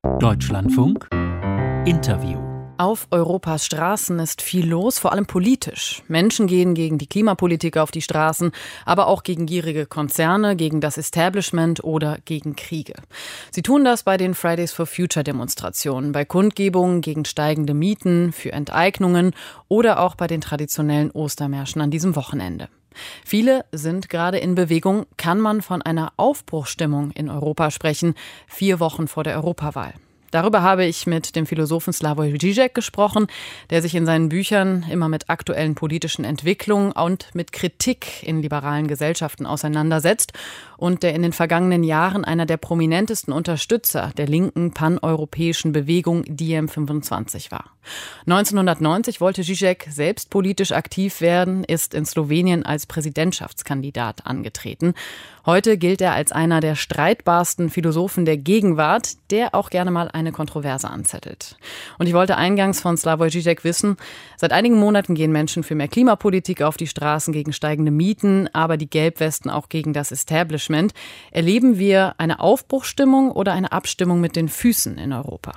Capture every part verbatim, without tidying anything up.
Deutschlandfunk Interview. Auf Europas Straßen ist viel los, vor allem politisch. Menschen gehen gegen die Klimapolitik auf die Straßen, aber auch gegen gierige Konzerne, gegen das Establishment oder gegen Kriege. Sie tun das bei den Fridays for Future Demonstrationen, bei Kundgebungen gegen steigende Mieten, für Enteignungen oder auch bei den traditionellen Ostermärschen an diesem Wochenende. Viele sind gerade in Bewegung. Kann man von einer Aufbruchsstimmung in Europa sprechen, vier Wochen vor der Europawahl? Darüber habe ich mit dem Philosophen Slavoj Žižek gesprochen, der sich in seinen Büchern immer mit aktuellen politischen Entwicklungen und mit Kritik in liberalen Gesellschaften auseinandersetzt und der in den vergangenen Jahren einer der prominentesten Unterstützer der linken paneuropäischen Bewegung D iEM fünfundzwanzig war. neunzehnhundertneunzig wollte Žižek selbst politisch aktiv werden, ist in Slowenien als Präsidentschaftskandidat angetreten. Heute gilt er als einer der streitbarsten Philosophen der Gegenwart, der auch gerne mal eine Kontroverse anzettelt. Und ich wollte eingangs von Slavoj Žižek wissen, seit einigen Monaten gehen Menschen für mehr Klimapolitik auf die Straßen gegen steigende Mieten, aber die Gelbwesten auch gegen das Establishment. Erleben wir eine Aufbruchsstimmung oder eine Abstimmung mit den Füßen in Europa?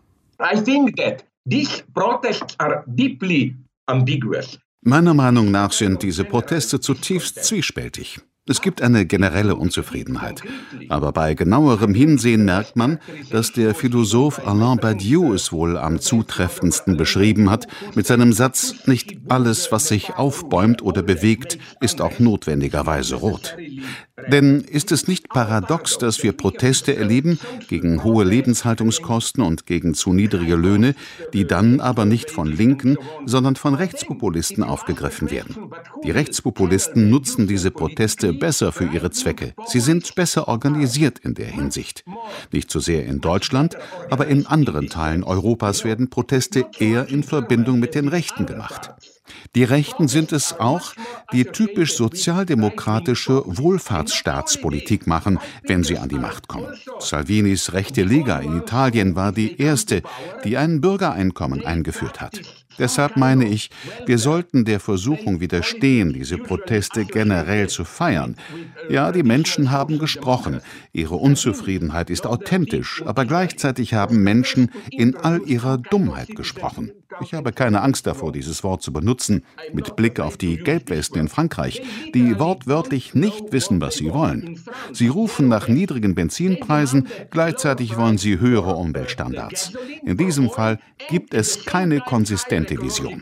I think that these protests are deeply ambiguous. Meiner Meinung nach sind diese Proteste zutiefst zwiespältig. Es gibt eine generelle Unzufriedenheit. Aber bei genauerem Hinsehen merkt man, dass der Philosoph Alain Badiou es wohl am zutreffendsten beschrieben hat, mit seinem Satz: Nicht alles, was sich aufbäumt oder bewegt, ist auch notwendigerweise rot. Denn ist es nicht paradox, dass wir Proteste erleben gegen hohe Lebenshaltungskosten und gegen zu niedrige Löhne, die dann aber nicht von Linken, sondern von Rechtspopulisten aufgegriffen werden? Die Rechtspopulisten nutzen diese Proteste besser für ihre Zwecke. Sie sind besser organisiert in der Hinsicht. Nicht so sehr in Deutschland, aber in anderen Teilen Europas werden Proteste eher in Verbindung mit den Rechten gemacht. Die Rechten sind es auch, die typisch sozialdemokratische Wohlfahrtsstaatspolitik machen, wenn sie an die Macht kommen. Salvinis rechte Lega in Italien war die erste, die ein Bürgereinkommen eingeführt hat. Deshalb meine ich, wir sollten der Versuchung widerstehen, diese Proteste generell zu feiern. Ja, die Menschen haben gesprochen. Ihre Unzufriedenheit ist authentisch, aber gleichzeitig haben Menschen in all ihrer Dummheit gesprochen. Ich habe keine Angst davor, dieses Wort zu benutzen, mit Blick auf die Gelbwesten in Frankreich, die wortwörtlich nicht wissen, was sie wollen. Sie rufen nach niedrigen Benzinpreisen, gleichzeitig wollen sie höhere Umweltstandards. In diesem Fall gibt es keine konsistente Vision.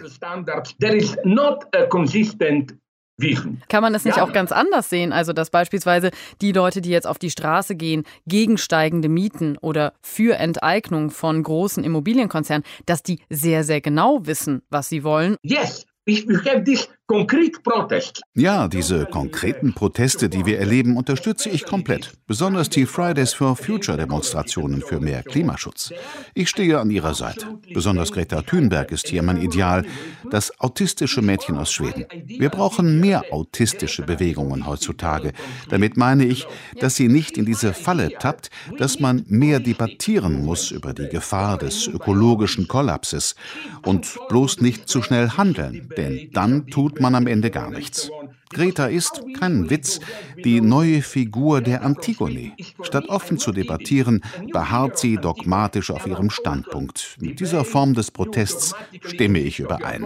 Kann man es nicht auch ganz anders sehen? Also, dass beispielsweise die Leute, die jetzt auf die Straße gehen, gegen steigende Mieten oder für Enteignung von großen Immobilienkonzernen, dass die sehr, sehr genau wissen, was sie wollen? Yes, if we have this concrete protest. Ja, diese konkreten Proteste, die wir erleben, unterstütze ich komplett. Besonders die Fridays for Future Demonstrationen für mehr Klimaschutz. Ich stehe an ihrer Seite. Besonders Greta Thunberg ist hier mein Ideal, das autistische Mädchen aus Schweden. Wir brauchen mehr autistische Bewegungen heutzutage. Damit meine ich, dass sie nicht in diese Falle tappt, dass man mehr debattieren muss über die Gefahr des ökologischen Kollapses und bloß nicht zu schnell handeln, denn dann tut man am Ende gar nichts. Greta ist, kein Witz, die neue Figur der Antigone. Statt offen zu debattieren, beharrt sie dogmatisch auf ihrem Standpunkt. Mit dieser Form des Protests stimme ich überein.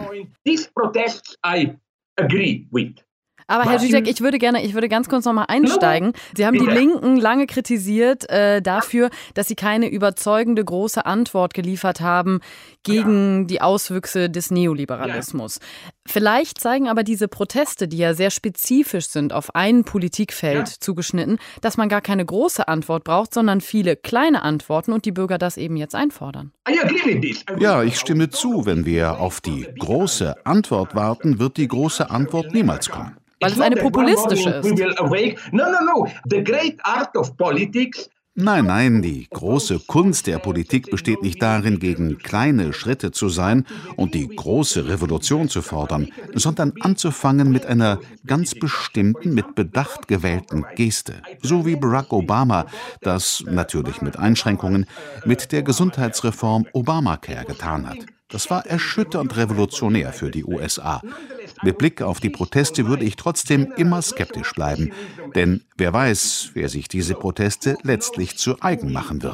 Aber Herr Žižek, ich würde gerne, ich würde ganz kurz noch mal einsteigen. Sie haben die Linken lange kritisiert äh, dafür, dass sie keine überzeugende große Antwort geliefert haben gegen die Auswüchse des Neoliberalismus. Vielleicht zeigen aber diese Proteste, die ja sehr spezifisch sind, auf ein Politikfeld zugeschnitten, dass man gar keine große Antwort braucht, sondern viele kleine Antworten und die Bürger das eben jetzt einfordern. Ja, ich stimme zu. Wenn wir auf die große Antwort warten, wird die große Antwort niemals kommen. Weil es eine populistische ist. Nein, nein, die große Kunst der Politik besteht nicht darin, gegen kleine Schritte zu sein und die große Revolution zu fordern, sondern anzufangen mit einer ganz bestimmten, mit Bedacht gewählten Geste. So wie Barack Obama das, natürlich mit Einschränkungen, mit der Gesundheitsreform Obamacare getan hat. Das war erschütternd revolutionär für die U S A. Mit Blick auf die Proteste würde ich trotzdem immer skeptisch bleiben. Denn wer weiß, wer sich diese Proteste letztlich zu eigen machen wird.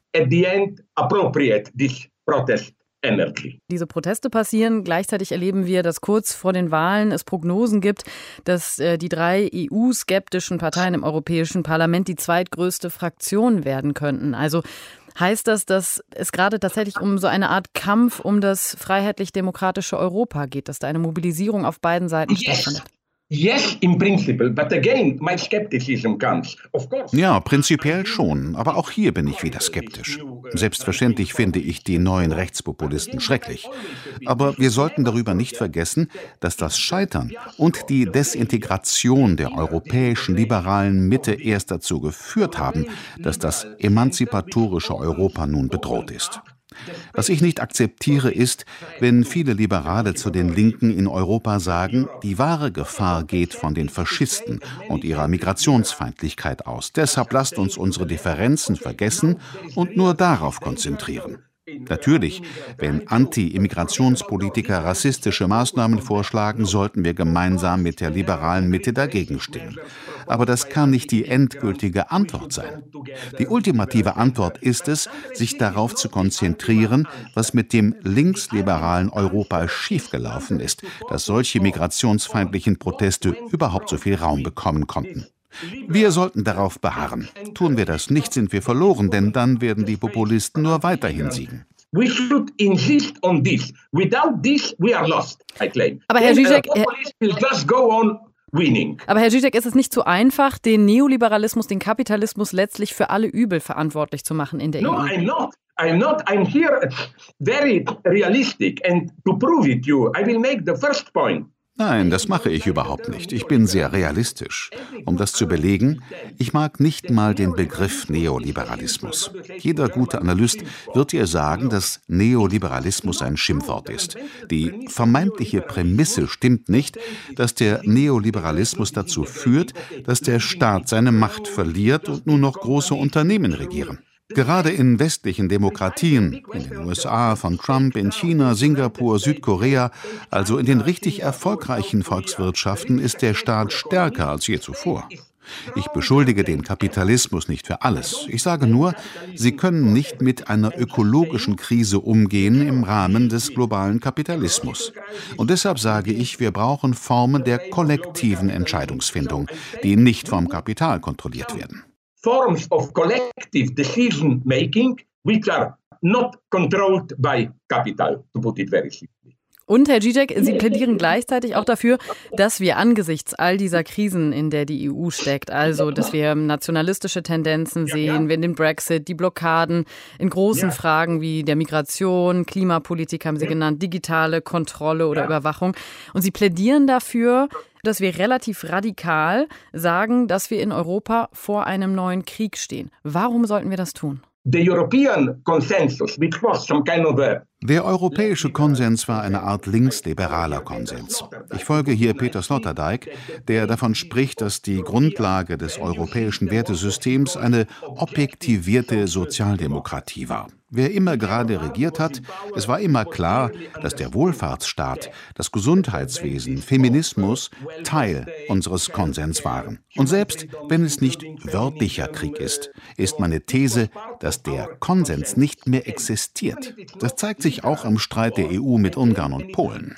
at the end appropriate this protest energy. Diese Proteste passieren. Gleichzeitig erleben wir, dass kurz vor den Wahlen es Prognosen gibt, dass äh, die drei E U-skeptischen Parteien im Europäischen Parlament die zweitgrößte Fraktion werden könnten. Also heißt das, dass es gerade tatsächlich um so eine Art Kampf um das freiheitlich-demokratische Europa geht, dass da eine Mobilisierung auf beiden Seiten Yes. stattfindet? Yes, in principle, but again, my skepticism comes. Of course. Ja, prinzipiell schon, aber auch hier bin ich wieder skeptisch. Selbstverständlich finde ich die neuen Rechtspopulisten schrecklich. Aber wir sollten darüber nicht vergessen, dass das Scheitern und die Desintegration der europäischen liberalen Mitte erst dazu geführt haben, dass das emanzipatorische Europa nun bedroht ist. Was ich nicht akzeptiere, ist, wenn viele Liberale zu den Linken in Europa sagen, die wahre Gefahr geht von den Faschisten und ihrer Migrationsfeindlichkeit aus. Deshalb lasst uns unsere Differenzen vergessen und nur darauf konzentrieren. Natürlich, wenn Anti-Immigrationspolitiker rassistische Maßnahmen vorschlagen, sollten wir gemeinsam mit der liberalen Mitte dagegen stimmen. Aber das kann nicht die endgültige Antwort sein. Die ultimative Antwort ist es, sich darauf zu konzentrieren, was mit dem linksliberalen Europa schiefgelaufen ist, dass solche migrationsfeindlichen Proteste überhaupt so viel Raum bekommen konnten. Wir sollten darauf beharren. Tun wir das nicht, sind wir verloren, denn dann werden die Populisten nur weiterhin siegen. We should insist on this. Without this, we are lost, I claim. Aber Herr Žižek, uh, populists will just go on winning. Aber Herr Žižek, ist es nicht zu einfach, den Neoliberalismus, den Kapitalismus letztlich für alle Übel verantwortlich zu machen in der No, E U? I'm not. I'm not. I'm here very realistic. And to prove it to you, I will make the first point. Nein, das mache ich überhaupt nicht. Ich bin sehr realistisch. Um das zu belegen, ich mag nicht mal den Begriff Neoliberalismus. Jeder gute Analyst wird dir sagen, dass Neoliberalismus ein Schimpfwort ist. Die vermeintliche Prämisse stimmt nicht, dass der Neoliberalismus dazu führt, dass der Staat seine Macht verliert und nur noch große Unternehmen regieren. Gerade in westlichen Demokratien, in den U S A, von Trump, in China, Singapur, Südkorea, also in den richtig erfolgreichen Volkswirtschaften, ist der Staat stärker als je zuvor. Ich beschuldige den Kapitalismus nicht für alles. Ich sage nur, sie können nicht mit einer ökologischen Krise umgehen im Rahmen des globalen Kapitalismus. Und deshalb sage ich, wir brauchen Formen der kollektiven Entscheidungsfindung, die nicht vom Kapital kontrolliert werden. Forms of collective decision making which are not controlled by capital, to put it very simply. Und Herr Žižek, Sie plädieren gleichzeitig auch dafür, dass wir angesichts all dieser Krisen, in der die E U steckt, also dass wir nationalistische Tendenzen sehen, wir den Brexit, die Blockaden in großen Fragen wie der Migration, Klimapolitik haben Sie genannt, digitale Kontrolle oder Überwachung. Und Sie plädieren dafür, dass wir relativ radikal sagen, dass wir in Europa vor einem neuen Krieg stehen. Warum sollten wir das tun? The European consensus, which was some kind of a Der europäische Konsens war eine Art linksliberaler Konsens. Ich folge hier Peter Sloterdijk, der davon spricht, dass die Grundlage des europäischen Wertesystems eine objektivierte Sozialdemokratie war. Wer immer gerade regiert hat, es war immer klar, dass der Wohlfahrtsstaat, das Gesundheitswesen, Feminismus Teil unseres Konsens waren. Und selbst wenn es nicht wörtlicher Krieg ist, ist meine These, dass der Konsens nicht mehr existiert. Das zeigt sich auch am Streit der E U mit Ungarn und Polen.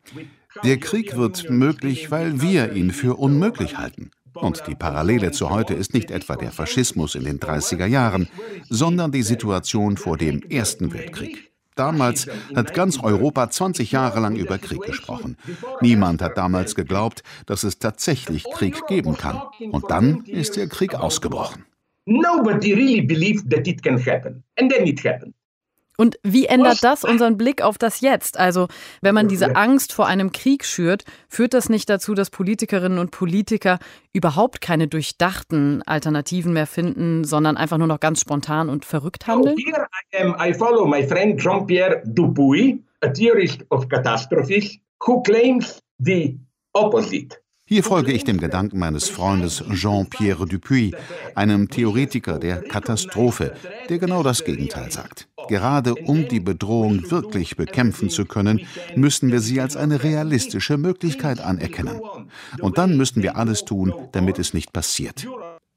Der Krieg wird möglich, weil wir ihn für unmöglich halten. Und die Parallele zu heute ist nicht etwa der Faschismus in den dreißiger Jahren, sondern die Situation vor dem Ersten Weltkrieg. Damals hat ganz Europa zwanzig Jahre lang über Krieg gesprochen. Niemand hat damals geglaubt, dass es tatsächlich Krieg geben kann. Und dann ist der Krieg ausgebrochen. Nobody really believed that it can happen. And then it happened. Und wie ändert das unseren Blick auf das Jetzt? Also, wenn man diese Angst vor einem Krieg schürt, führt das nicht dazu, dass Politikerinnen und Politiker überhaupt keine durchdachten Alternativen mehr finden, sondern einfach nur noch ganz spontan und verrückt handeln? So here I am, I follow my friend Jean-Pierre Dupuy, a theorist of catastrophes, who claims the opposite. Hier folge ich dem Gedanken meines Freundes Jean-Pierre Dupuy, einem Theoretiker der Katastrophe, der genau das Gegenteil sagt. Gerade um die Bedrohung wirklich bekämpfen zu können, müssen wir sie als eine realistische Möglichkeit anerkennen. Und dann müssen wir alles tun, damit es nicht passiert.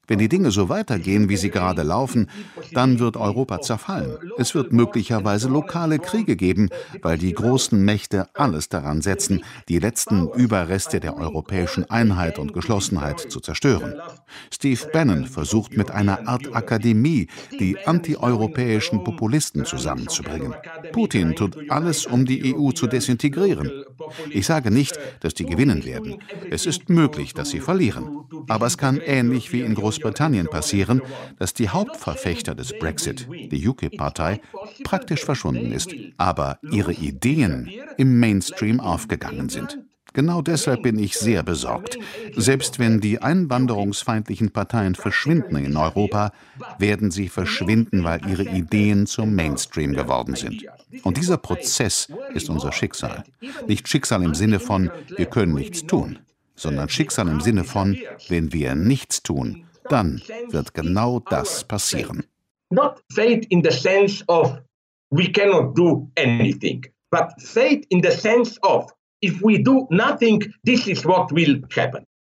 Wenn die Dinge so weitergehen, wie sie gerade laufen, dann wird Europa zerfallen. Es wird möglicherweise lokale Kriege geben, weil die großen Mächte alles daran setzen, die letzten Überreste der europäischen Einheit und Geschlossenheit zu zerstören. Steve Bannon versucht mit einer Art Akademie, die antieuropäischen Populisten zusammenzubringen. Putin tut alles, um die E U zu desintegrieren. Ich sage nicht, dass die gewinnen werden. Es ist möglich, dass sie verlieren. Aber es kann ähnlich wie in Großbritannien passieren, dass die Hauptverfechter des Brexit, die U K I P-Partei, praktisch verschwunden ist, aber ihre Ideen im Mainstream aufgegangen sind. Genau deshalb bin ich sehr besorgt. Selbst wenn die einwanderungsfeindlichen Parteien verschwinden in Europa, werden sie verschwinden, weil ihre Ideen zum Mainstream geworden sind. Und dieser Prozess ist unser Schicksal. Nicht Schicksal im Sinne von, wir können nichts tun, sondern Schicksal im Sinne von, wenn wir nichts tun, dann wird genau das passieren. Not fate in the sense of we cannot do anything, but fate in the sense of if we do nothing, this is what will happen.